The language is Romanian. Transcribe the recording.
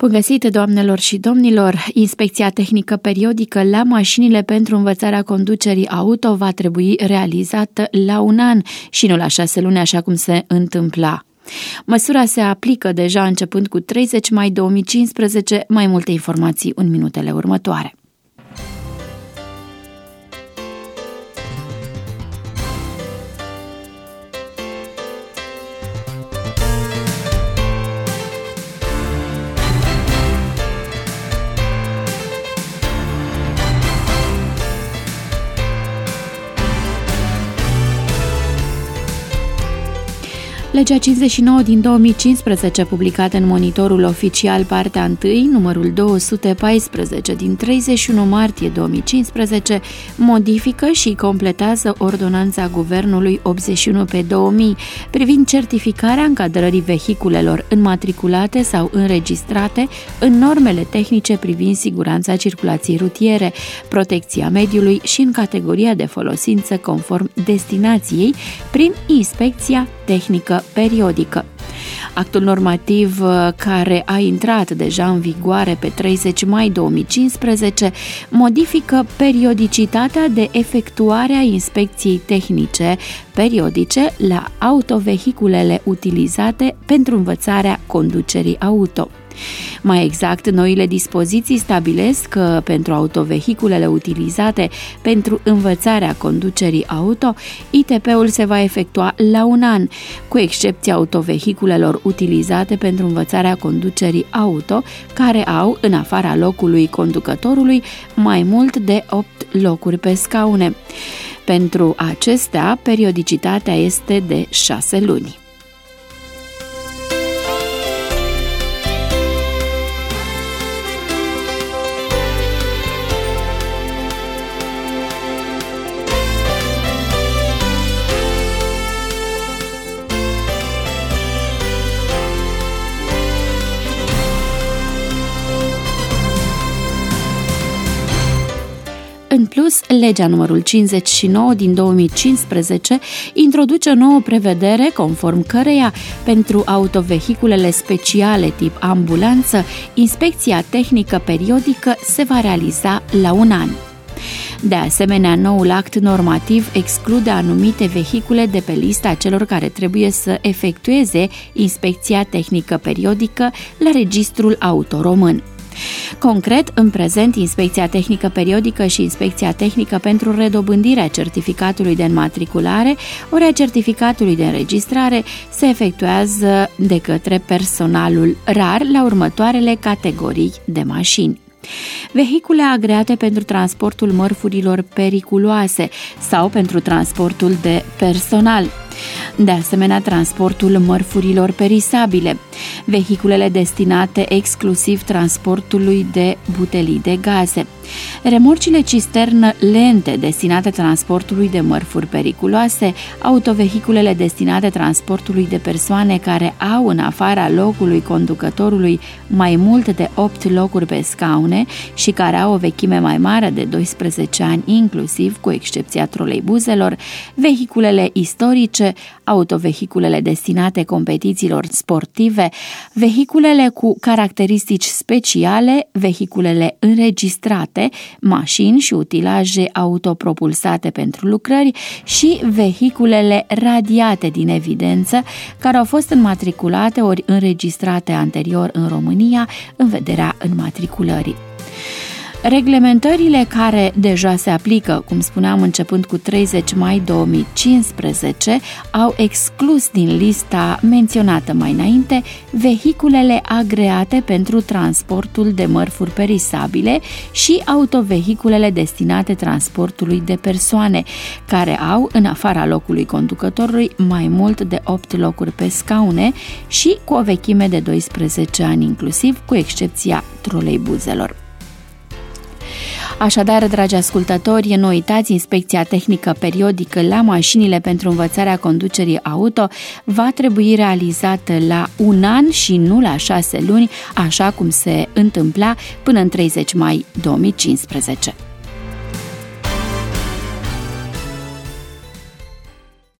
Bun găsit, doamnelor și domnilor! Inspecția tehnică periodică la mașinile pentru învățarea conducerii auto va trebui realizată la 1 an și nu la 6 luni, așa cum se întâmpla. Măsura se aplică deja începând cu 30 mai 2015, mai multe informații în minutele următoare. Legea 59 din 2015, publicată în Monitorul Oficial, partea 1, numărul 214 din 31 martie 2015, modifică și completează ordonanța Guvernului 81/2000 privind certificarea încadrării vehiculelor înmatriculate sau înregistrate în normele tehnice privind siguranța circulației rutiere, protecția mediului și în categoria de folosință conform destinației prin inspecția tehnică periodică. Actul normativ, care a intrat deja în vigoare pe 30 mai 2015, modifică periodicitatea de efectuare a inspecției tehnice periodice la autovehiculele utilizate pentru învățarea conducerii auto. Mai exact, noile dispoziții stabilesc că pentru autovehiculele utilizate pentru învățarea conducerii auto, ITP-ul se va efectua la 1 an, cu excepția autovehiculelor utilizate pentru învățarea conducerii auto, care au, în afara locului conducătorului, mai mult de 8 locuri pe scaune. Pentru acestea, periodicitatea este de 6 luni. În plus, legea numărul 59 din 2015 introduce o nouă prevedere conform căreia, pentru autovehiculele speciale tip ambulanță, inspecția tehnică periodică se va realiza la 1 an. De asemenea, noul act normativ exclude anumite vehicule de pe lista celor care trebuie să efectueze inspecția tehnică periodică la Registrul Auto Român. Concret, în prezent, inspecția tehnică periodică și inspecția tehnică pentru redobândirea certificatului de înmatriculare ori a certificatului de înregistrare se efectuează de către personalul RAR la următoarele categorii de mașini: vehicule agreate pentru transportul mărfurilor periculoase sau pentru transportul de personal. De asemenea, transportul mărfurilor perisabile, vehiculele destinate exclusiv transportului de butelii de gaze, remorcile cisternă lente destinate transportului de mărfuri periculoase, autovehiculele destinate transportului de persoane care au în afara locului conducătorului mai mult de 8 locuri pe scaune și care au o vechime mai mare de 12 ani, inclusiv cu excepția troleibuzelor, vehiculele istorice, autovehiculele destinate competițiilor sportive, vehiculele cu caracteristici speciale, vehiculele înregistrate, mașini și utilaje autopropulsate pentru lucrări și vehiculele radiate din evidență care au fost înmatriculate ori înregistrate anterior în România în vederea înmatriculării. Reglementările care deja se aplică, cum spuneam, începând cu 30 mai 2015, au exclus din lista menționată mai înainte vehiculele agreate pentru transportul de mărfuri perisabile și autovehiculele destinate transportului de persoane, care au, în afara locului conducătorului, mai mult de 8 locuri pe scaune și cu o vechime de 12 ani inclusiv, cu excepția troleibuzelor. Așadar, dragi ascultători, nu uitați, inspecția tehnică periodică la mașinile pentru învățarea conducerii auto va trebui realizată la 1 an și nu la 6 luni, așa cum se întâmpla până în 30 mai 2015.